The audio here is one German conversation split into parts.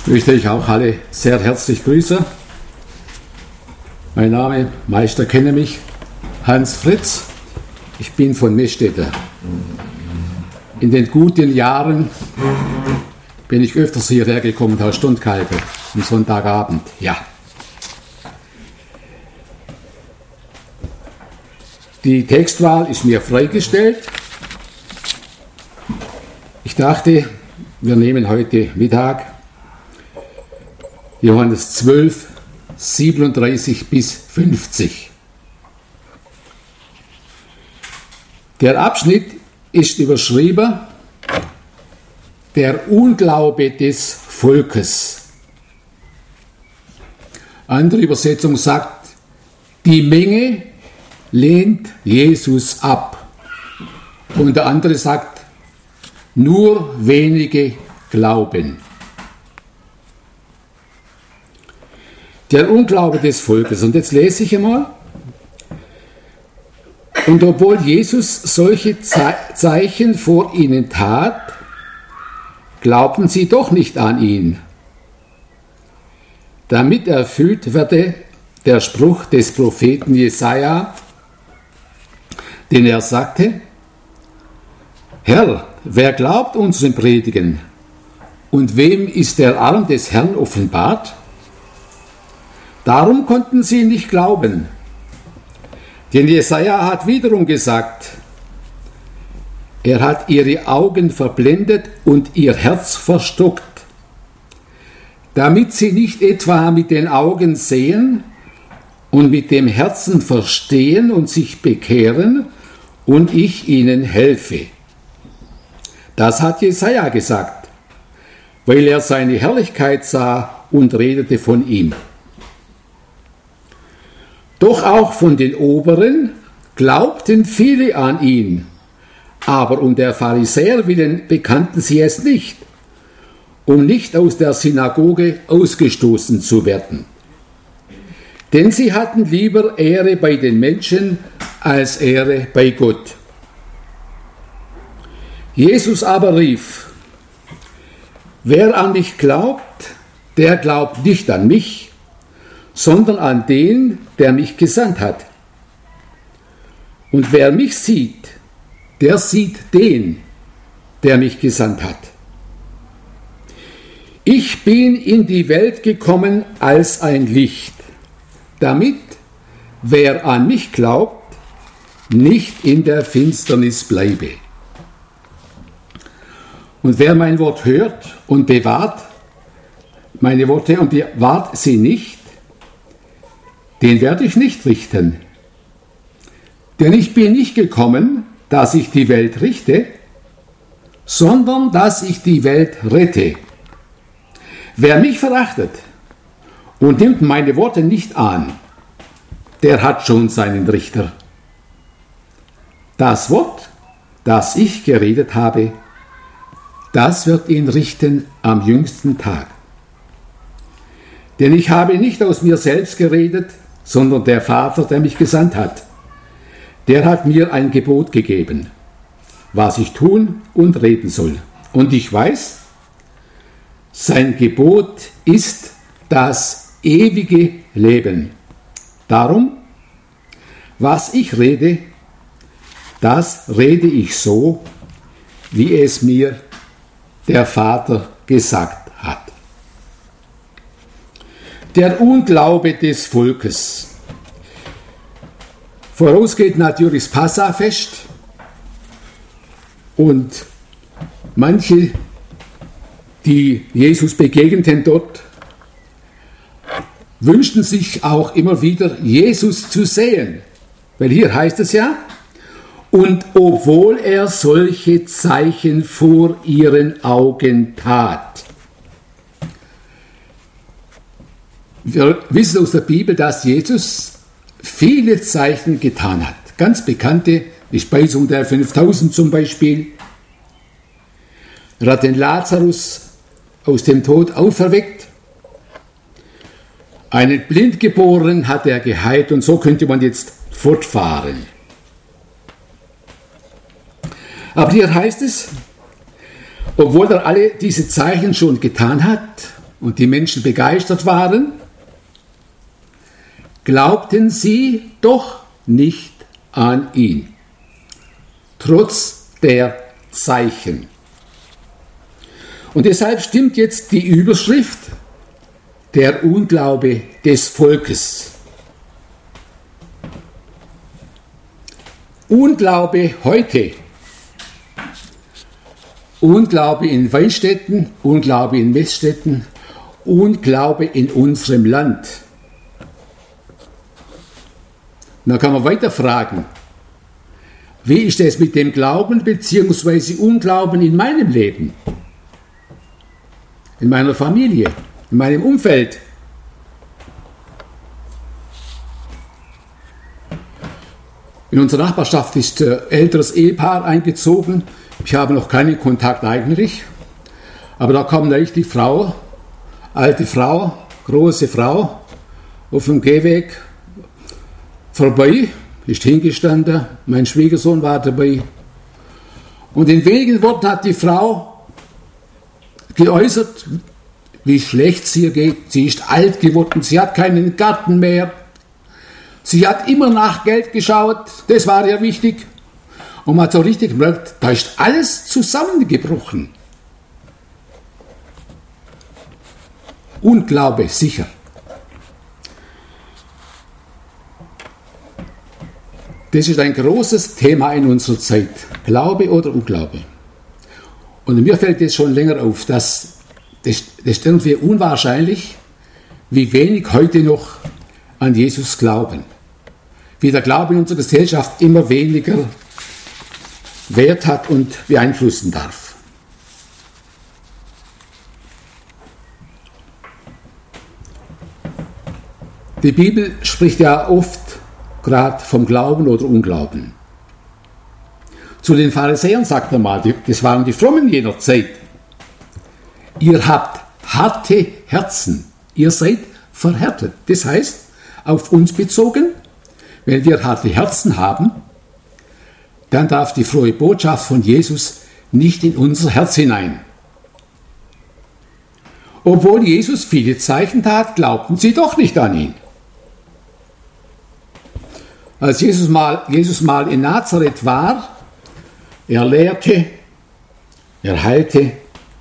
Möchte ich auch alle sehr herzlich grüßen. Mein Name, Meister kenne mich, Hans Fritz. Ich bin von Meschede. In den guten Jahren bin ich öfters hierher gekommen, Herr Stundkalbe, am Sonntagabend. Ja. Die Textwahl ist mir freigestellt. Ich dachte, wir nehmen heute Mittag Johannes 12, 37 bis 50. Der Abschnitt ist überschrieben: Der Unglaube des Volkes. Andere Übersetzung sagt, die Menge lehnt Jesus ab. Und der andere sagt, nur wenige glauben. Der Unglaube des Volkes. Und jetzt lese ich einmal. Und obwohl Jesus solche Zeichen vor ihnen tat, glaubten sie doch nicht an ihn. Damit erfüllt werde der Spruch des Propheten Jesaja, den er sagte: Herr, wer glaubt unseren Predigen? Und wem ist der Arm des Herrn offenbart? Darum konnten sie nicht glauben. Denn Jesaja hat wiederum gesagt, er hat ihre Augen verblendet und ihr Herz verstockt, damit sie nicht etwa mit den Augen sehen und mit dem Herzen verstehen und sich bekehren und ich ihnen helfe. Das hat Jesaja gesagt, weil er seine Herrlichkeit sah und redete von ihm. Doch auch von den Oberen glaubten viele an ihn, aber um der Pharisäer willen bekannten sie es nicht, um nicht aus der Synagoge ausgestoßen zu werden. Denn sie hatten lieber Ehre bei den Menschen als Ehre bei Gott. Jesus aber rief: Wer an mich glaubt, der glaubt nicht an mich, sondern an den, der mich gesandt hat. Und wer mich sieht, der sieht den, der mich gesandt hat. Ich bin in die Welt gekommen als ein Licht, damit, wer an mich glaubt, nicht in der Finsternis bleibe. Und wer mein Wort hört und bewahrt meine Worte und bewahrt sie nicht, den werde ich nicht richten. Denn ich bin nicht gekommen, dass ich die Welt richte, sondern dass ich die Welt rette. Wer mich verachtet und nimmt meine Worte nicht an, der hat schon seinen Richter. Das Wort, das ich geredet habe, das wird ihn richten am jüngsten Tag. Denn ich habe nicht aus mir selbst geredet, sondern der Vater, der mich gesandt hat, der hat mir ein Gebot gegeben, was ich tun und reden soll. Und ich weiß, sein Gebot ist das ewige Leben. Darum, was ich rede, das rede ich so, wie es mir der Vater gesagt hat. Der Unglaube des Volkes. Vorausgeht natürlich das Passafest und manche, die Jesus begegneten dort, wünschten sich auch immer wieder, Jesus zu sehen. Weil hier heißt es ja, und obwohl er solche Zeichen vor ihren Augen tat. Wir wissen aus der Bibel, dass Jesus viele Zeichen getan hat. Ganz bekannte, die Speisung der 5000 zum Beispiel. Er hat den Lazarus aus dem Tod auferweckt. Einen Blindgeborenen hat er geheilt und so könnte man jetzt fortfahren. Aber hier heißt es, obwohl er alle diese Zeichen schon getan hat, und die Menschen begeistert waren, glaubten sie doch nicht an ihn, trotz der Zeichen. Und deshalb stimmt jetzt die Überschrift: Der Unglaube des Volkes. Unglaube heute. Unglaube in Weinstätten, Unglaube in Messstätten, Unglaube in unserem Land. Und dann kann man weiter fragen, wie ist es mit dem Glauben bzw. Unglauben in meinem Leben, in meiner Familie, in meinem Umfeld? In unserer Nachbarschaft ist ein älteres Ehepaar eingezogen. Ich habe noch keinen Kontakt eigentlich. Aber da kam gleich die Frau, alte Frau, große Frau, auf dem Gehweg vorbei, ist hingestanden. Mein Schwiegersohn war dabei. Und in wenigen Worten hat die Frau geäußert, wie schlecht es ihr geht. Sie ist alt geworden, sie hat keinen Garten mehr. Sie hat immer nach Geld geschaut, das war ihr wichtig. Und man hat so richtig gemerkt, da ist alles zusammengebrochen. Unglaube, sicher. Das ist ein großes Thema in unserer Zeit. Glaube oder Unglaube. Und mir fällt jetzt schon länger auf, dass das ist irgendwie unwahrscheinlich, wie wenig heute noch an Jesus glauben. Wie der Glaube in unserer Gesellschaft immer weniger Wert hat und beeinflussen darf. Die Bibel spricht ja oft gerade vom Glauben oder Unglauben. Zu den Pharisäern sagt er mal, das waren die Frommen jener Zeit: Ihr habt harte Herzen, ihr seid verhärtet. Das heißt, auf uns bezogen, wenn wir harte Herzen haben, dann darf die frohe Botschaft von Jesus nicht in unser Herz hinein. Obwohl Jesus viele Zeichen tat, glaubten sie doch nicht an ihn. Als Jesus mal in Nazareth war, er lehrte, er heilte,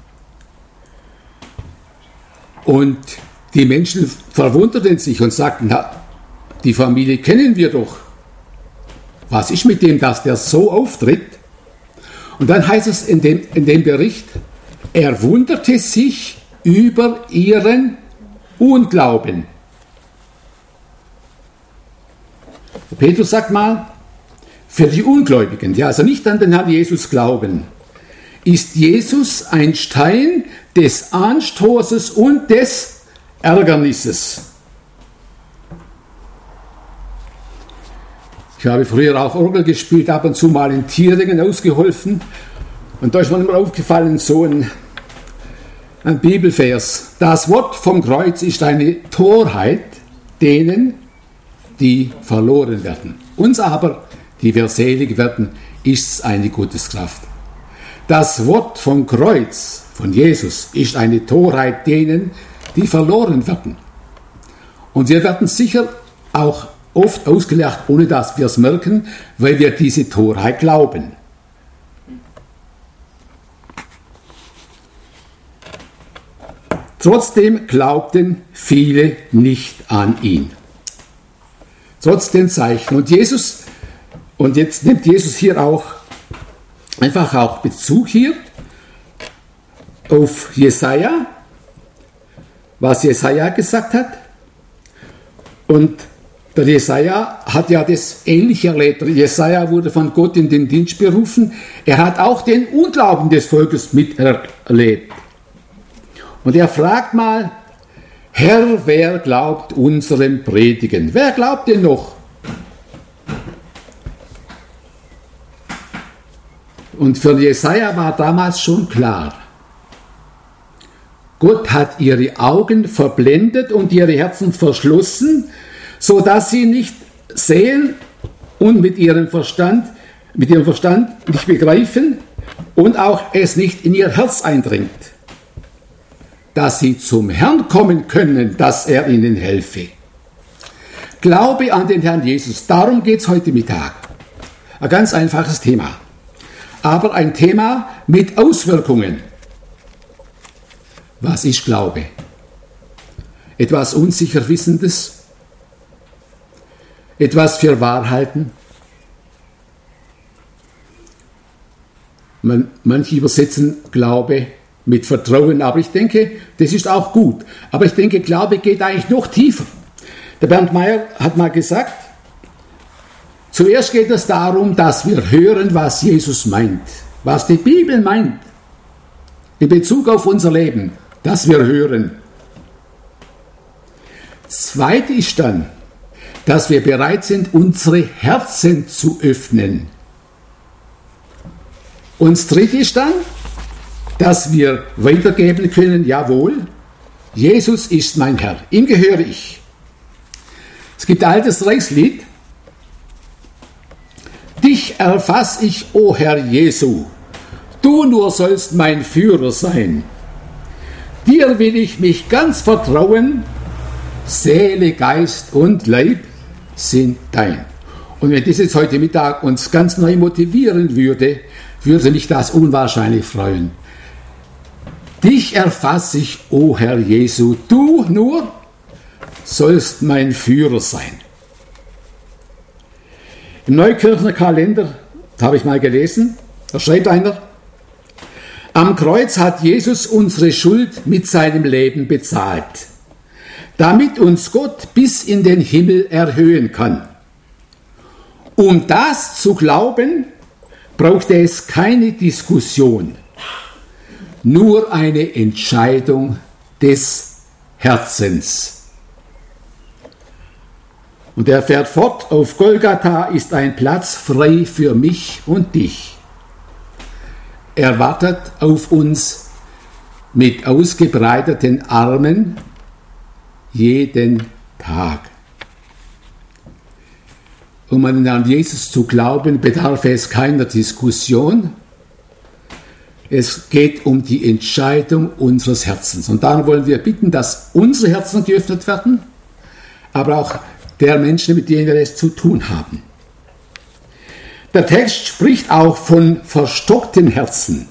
und die Menschen verwunderten sich und sagten: Na, die Familie kennen wir doch. Was ist mit dem, dass der so auftritt? Und dann heißt es in dem Bericht, er wunderte sich über ihren Unglauben. Petrus sagt mal, für die Ungläubigen, die also nicht an den Herrn Jesus glauben, ist Jesus ein Stein des Anstoßes und des Ärgernisses. Ich habe früher auch Orgel gespielt, ab und zu mal in Thieringen ausgeholfen. Und da ist mir immer aufgefallen, so ein Bibelvers. Das Wort vom Kreuz ist eine Torheit denen, die verloren werden. Uns aber, die wir selig werden, ist eine Gotteskraft. Das Wort vom Kreuz, von Jesus, ist eine Torheit denen, die verloren werden. Und wir werden sicher auch oft ausgelacht, ohne dass wir es merken, weil wir diese Torheit glauben. Trotzdem glaubten viele nicht an ihn. Trotz den Zeichen. Und jetzt nimmt Jesus hier auch einfach auch Bezug hier auf Jesaja, was Jesaja gesagt hat. Und der Jesaja hat ja das Ähnliche erlebt. Jesaja wurde von Gott in den Dienst berufen. Er hat auch den Unglauben des Volkes miterlebt. Und er fragt mal: Herr, wer glaubt unserem Predigen? Wer glaubt denn noch? Und für Jesaja war damals schon klar, Gott hat ihre Augen verblendet und ihre Herzen verschlossen, so dass sie nicht sehen und mit ihrem Verstand nicht begreifen und auch es nicht in ihr Herz eindringt. dass sie zum Herrn kommen können, dass er ihnen helfe. Glaube an den Herrn Jesus, darum geht es heute Mittag. Ein ganz einfaches Thema, aber ein Thema mit Auswirkungen. Was ist Glaube? Etwas unsicher Wissendes? Etwas für Wahrheiten? Manche übersetzen Glaube mit Vertrauen, aber ich denke, das ist auch gut. Aber ich denke, Glaube geht eigentlich noch tiefer. Der Bernd Meyer hat mal gesagt, zuerst geht es darum, dass wir hören, was Jesus meint, was die Bibel meint, in Bezug auf unser Leben, dass wir hören. Zweit ist dann, dass wir bereit sind, unsere Herzen zu öffnen. Und das dritte ist dann, dass wir weitergeben können, jawohl, Jesus ist mein Herr, ihm gehöre ich. Es gibt ein altes Reichslied, dich erfass ich, o Herr Jesu, du nur sollst mein Führer sein. Dir will ich mich ganz vertrauen, Seele, Geist und Leib sind dein. Und wenn das jetzt heute Mittag uns ganz neu motivieren würde, würde mich das unwahrscheinlich freuen. Dich erfasse ich, o Herr Jesu, du nur sollst mein Führer sein. Im Neukirchner Kalender, da habe ich mal gelesen, da schreibt einer, am Kreuz hat Jesus unsere Schuld mit seinem Leben bezahlt, damit uns Gott bis in den Himmel erhöhen kann. Um das zu glauben, brauchte es keine Diskussion, nur eine Entscheidung des Herzens. Und er fährt fort, auf Golgatha ist ein Platz frei für mich und dich. Er wartet auf uns mit ausgebreiteten Armen jeden Tag. Um an Jesus zu glauben, bedarf es keiner Diskussion. Es geht um die Entscheidung unseres Herzens. Und darum wollen wir bitten, dass unsere Herzen geöffnet werden, aber auch der Menschen, mit denen wir es zu tun haben. Der Text spricht auch von verstockten Herzen.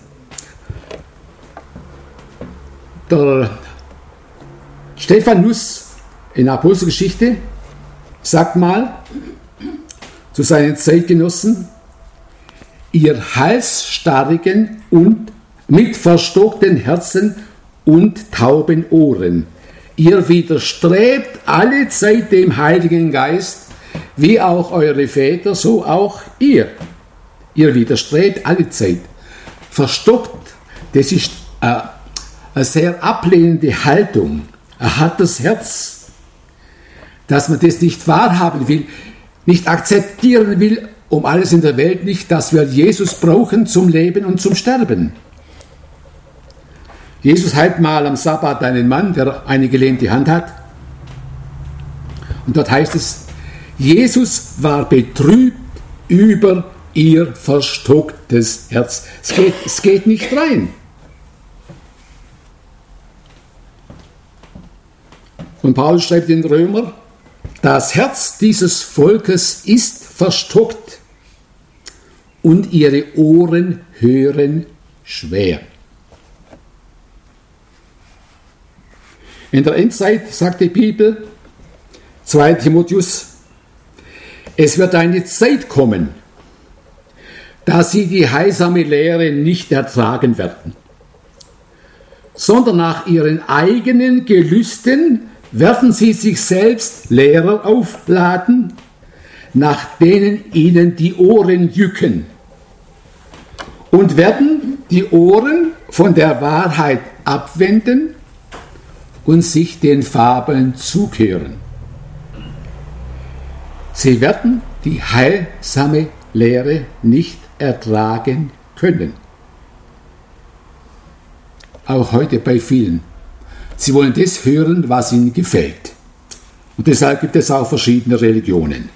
Der Stephanus in der Apostelgeschichte sagt mal zu seinen Zeitgenossen, ihr halsstarrigen und mit verstockten Herzen und tauben Ohren. Ihr widerstrebt alle Zeit dem Heiligen Geist, wie auch eure Väter, so auch ihr. Ihr widerstrebt alle Zeit. Verstockt, das ist eine sehr ablehnende Haltung, ein hartes Herz, dass man das nicht wahrhaben will, nicht akzeptieren will, um alles in der Welt nicht, dass wir Jesus brauchen zum Leben und zum Sterben. Jesus heilt mal am Sabbat einen Mann, der eine gelähmte Hand hat. Und dort heißt es, Jesus war betrübt über ihr verstocktes Herz. Es geht nicht rein. Und Paulus schreibt in Römer, das Herz dieses Volkes ist verstockt und ihre Ohren hören schwer. In der Endzeit sagt die Bibel, 2 Timotheus, es wird eine Zeit kommen, da sie die heilsame Lehre nicht ertragen werden, sondern nach ihren eigenen Gelüsten werden sie sich selbst Lehrer aufladen, nach denen ihnen die Ohren jücken, und werden die Ohren von der Wahrheit abwenden und sich den Fabeln zukehren. Sie werden die heilsame Lehre nicht ertragen können. Auch heute bei vielen. Sie wollen das hören, was ihnen gefällt. Und deshalb gibt es auch verschiedene Religionen.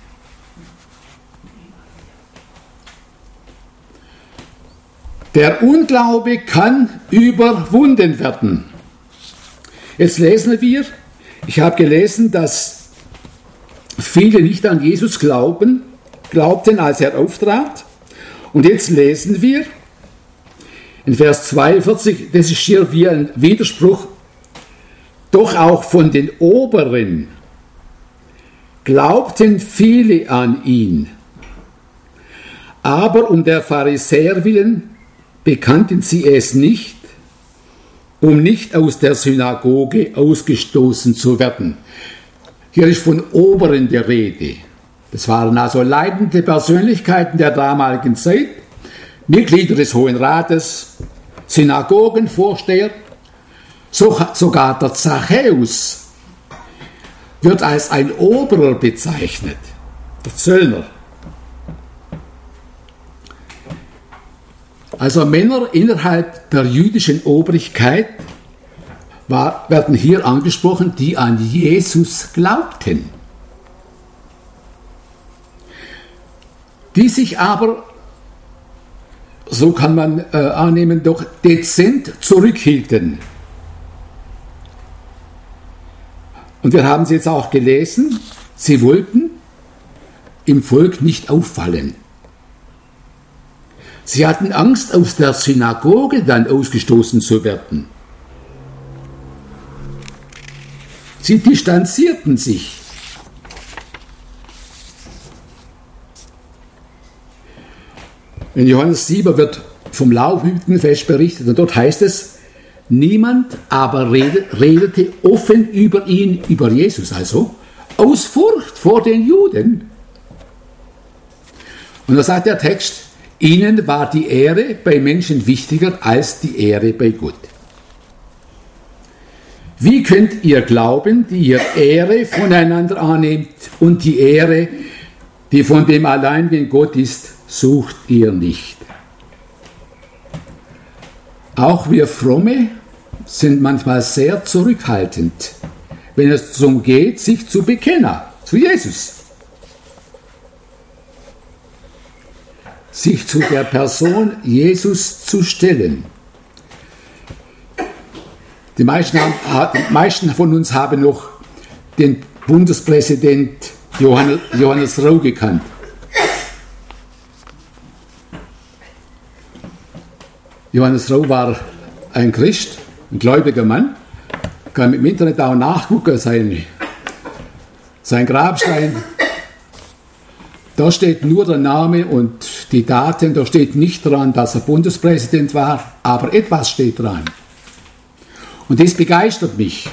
Der Unglaube kann überwunden werden. Jetzt lesen wir, ich habe gelesen, dass viele nicht an Jesus glaubten, als er auftrat. Und jetzt lesen wir in Vers 42, das ist hier wie ein Widerspruch, doch auch von den Oberen glaubten viele an ihn. Aber um der Pharisäer willen bekannten sie es nicht, um nicht aus der Synagoge ausgestoßen zu werden. Hier ist von Oberen die Rede. Das waren also leitende Persönlichkeiten der damaligen Zeit, Mitglieder des Hohen Rates, Synagogenvorsteher, sogar der Zachäus wird als ein Oberer bezeichnet, der Zöllner. Also Männer innerhalb der jüdischen Obrigkeit werden hier angesprochen, die an Jesus glaubten. Die sich aber, so kann man annehmen, doch dezent zurückhielten. Und wir haben es jetzt auch gelesen, sie wollten im Volk nicht auffallen. Sie hatten Angst, aus der Synagoge dann ausgestoßen zu werden. Sie distanzierten sich. In Johannes 7 wird vom Laubhüttenfest berichtet und dort heißt es, niemand aber redete offen über ihn, über Jesus also, aus Furcht vor den Juden. Und da sagt der Text, ihnen war die Ehre bei Menschen wichtiger als die Ehre bei Gott. Wie könnt ihr glauben, die ihr Ehre voneinander annehmt und die Ehre, die von dem alleinigen Gott ist, sucht ihr nicht? Auch wir Fromme sind manchmal sehr zurückhaltend, wenn es darum geht, sich zu bekennen zu Jesus. Sich zu der Person Jesus zu stellen. Die meisten von uns haben noch den Bundespräsident Johannes Rau gekannt. Johannes Rau war ein Christ, ein gläubiger Mann. Kann im Internet auch nachgucken, sein Grabstein. Da steht nur der Name und die Daten, da steht nicht dran, dass er Bundespräsident war, aber etwas steht dran. Und das begeistert mich.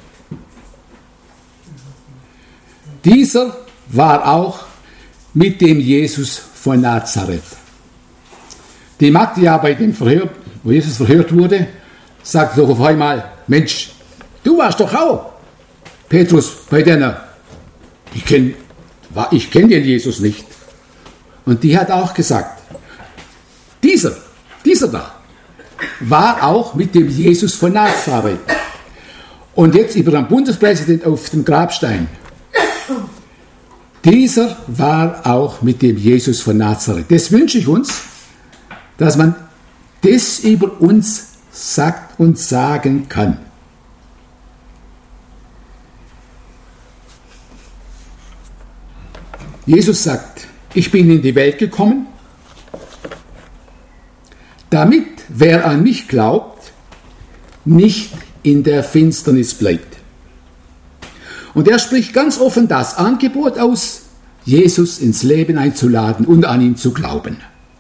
Dieser war auch mit dem Jesus von Nazareth. Die Magd, die ja bei dem Verhör, wo Jesus verhört wurde, sagt doch auf einmal, Mensch, du warst doch auch Petrus bei denen. Ich kenne den Jesus nicht. Und die hat auch gesagt, dieser da, war auch mit dem Jesus von Nazareth. Und jetzt über den Bundespräsident auf dem Grabstein. Dieser war auch mit dem Jesus von Nazareth. Das wünsche ich uns, dass man das über uns sagt und sagen kann. Jesus sagt, ich bin in die Welt gekommen, damit, wer an mich glaubt, nicht in der Finsternis bleibt. Und er spricht ganz offen das Angebot aus, Jesus ins Leben einzuladen und an ihn zu glauben.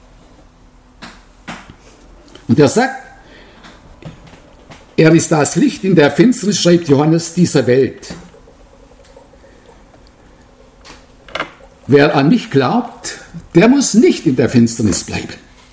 Und er sagt, er ist das Licht in der Finsternis, schreibt Johannes, dieser Welt. Wer an mich glaubt, der muss nicht in der Finsternis bleiben.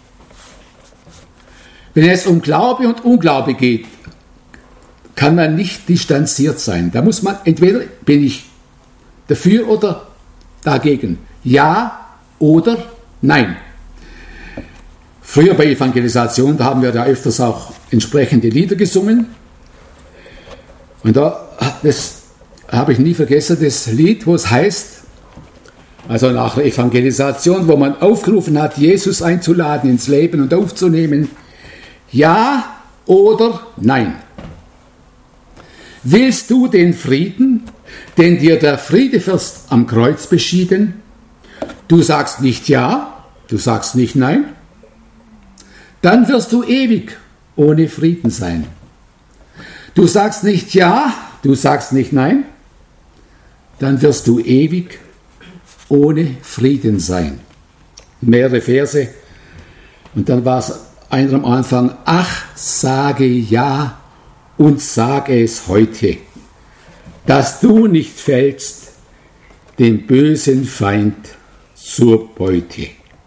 Wenn es um Glaube und Unglaube geht, kann man nicht distanziert sein. Da muss man, entweder bin ich dafür oder dagegen. Ja oder nein. Früher bei Evangelisation, da haben wir da öfters auch entsprechende Lieder gesungen. Und das habe ich nie vergessen, das Lied, wo es heißt, also nach der Evangelisation, wo man aufgerufen hat, Jesus einzuladen ins Leben und aufzunehmen, ja oder nein. Willst du den Frieden, den dir der Friedefürst am Kreuz beschieden? Du sagst nicht ja, du sagst nicht nein. Dann wirst du ewig ohne Frieden sein. Du sagst nicht ja, du sagst nicht nein. Dann wirst du ewig ohne Frieden sein. Mehrere Verse. Und dann war es einer am Anfang: Ach, sage ja und sage es heute, dass du nicht fällst, dem bösen Feind zur Beute.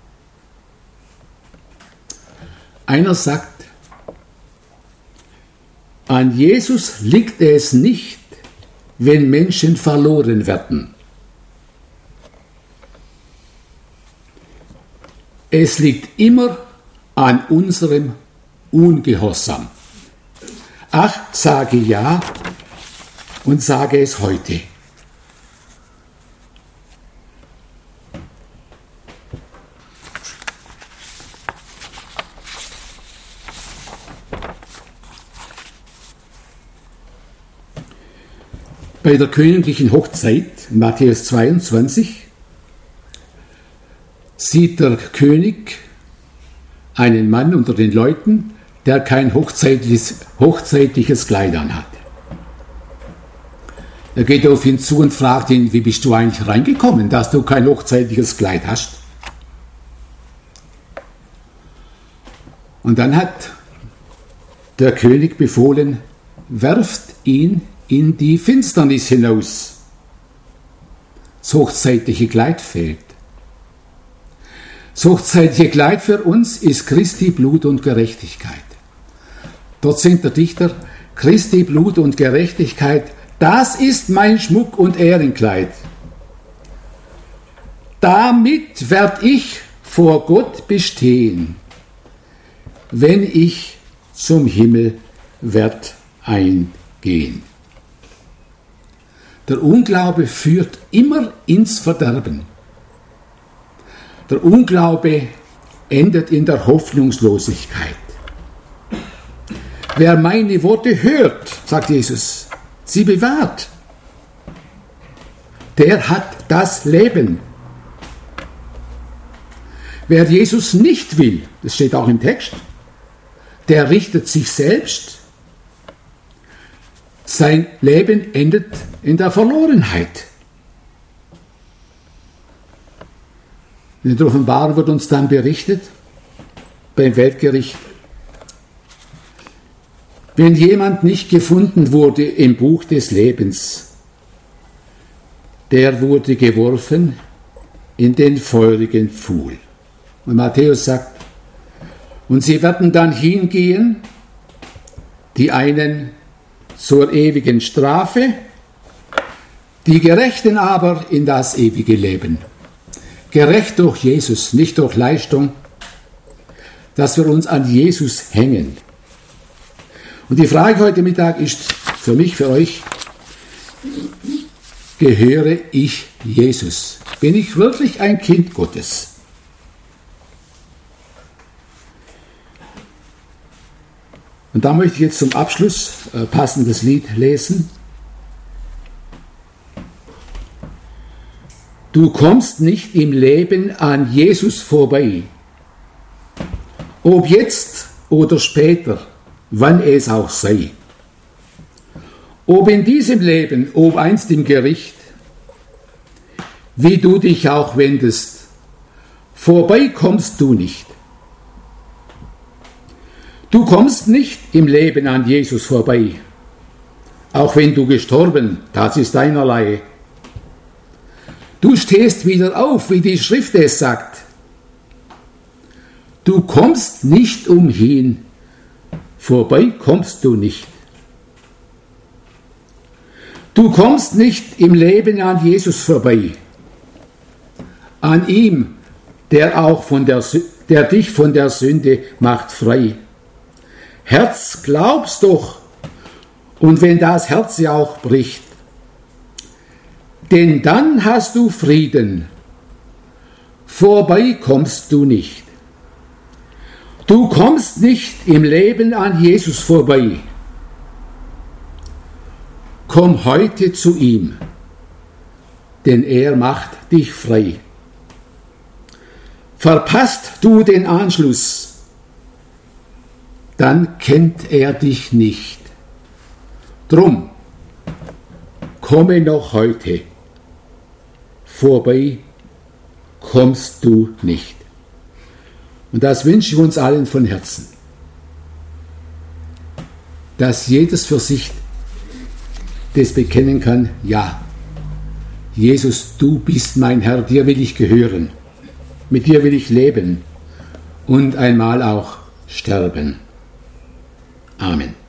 Einer sagt, an Jesus liegt es nicht, wenn Menschen verloren werden. Es liegt immer an unserem Ungehorsam. Ach, sage ja und sage es heute. Bei der königlichen Hochzeit, Matthäus 22, sieht der König einen Mann unter den Leuten, der kein hochzeitliches Kleid anhat. Er geht auf ihn zu und fragt ihn: Wie bist du eigentlich reingekommen, dass du kein hochzeitliches Kleid hast? Und dann hat der König befohlen: Werft ihn in die Finsternis hinaus. Das hochzeitliche Kleid fehlt. Das hochzeitliche Kleid für uns ist Christi Blut und Gerechtigkeit. Dort singt der Dichter: Christi Blut und Gerechtigkeit, das ist mein Schmuck und Ehrenkleid. Damit werd ich vor Gott bestehen, wenn ich zum Himmel werd eingehen. Der Unglaube führt immer ins Verderben. Der Unglaube endet in der Hoffnungslosigkeit. Wer meine Worte hört, sagt Jesus, sie bewahrt, der hat das Leben. Wer Jesus nicht will, das steht auch im Text, der richtet sich selbst. Sein Leben endet in der Verlorenheit. In der Offenbarung wird uns dann berichtet, beim Weltgericht: Wenn jemand nicht gefunden wurde im Buch des Lebens, der wurde geworfen in den feurigen Pfuhl. Und Matthäus sagt: Und sie werden dann hingehen, die einen zur ewigen Strafe, die Gerechten aber in das ewige Leben. Gerecht durch Jesus, nicht durch Leistung, dass wir uns an Jesus hängen. Und die Frage heute Mittag ist für mich, für euch: Gehöre ich Jesus? Bin ich wirklich ein Kind Gottes? Und da möchte ich jetzt zum Abschluss ein passendes Lied lesen. Du kommst nicht im Leben an Jesus vorbei. Ob jetzt oder später, wann es auch sei. Ob in diesem Leben, ob einst im Gericht, wie du dich auch wendest, vorbei kommst du nicht. Du kommst nicht im Leben an Jesus vorbei, auch wenn du gestorben, das ist einerlei. Du stehst wieder auf, wie die Schrift es sagt. Du kommst nicht umhin, vorbei kommst du nicht. Du kommst nicht im Leben an Jesus vorbei, an ihm, der dich von der Sünde macht frei. Herz, glaubst doch, und wenn das Herz ja auch bricht, denn dann hast du Frieden, vorbei kommst du nicht. Du kommst nicht im Leben an Jesus vorbei. komm heute zu ihm, denn er macht dich frei. Verpasst du den Anschluss, dann kennt er dich nicht. Drum, komme noch heute, vorbei kommst du nicht. Und das wünsche ich uns allen von Herzen, dass jedes für sich das bekennen kann, ja, Jesus, du bist mein Herr, dir will ich gehören, mit dir will ich leben und einmal auch sterben. Amen.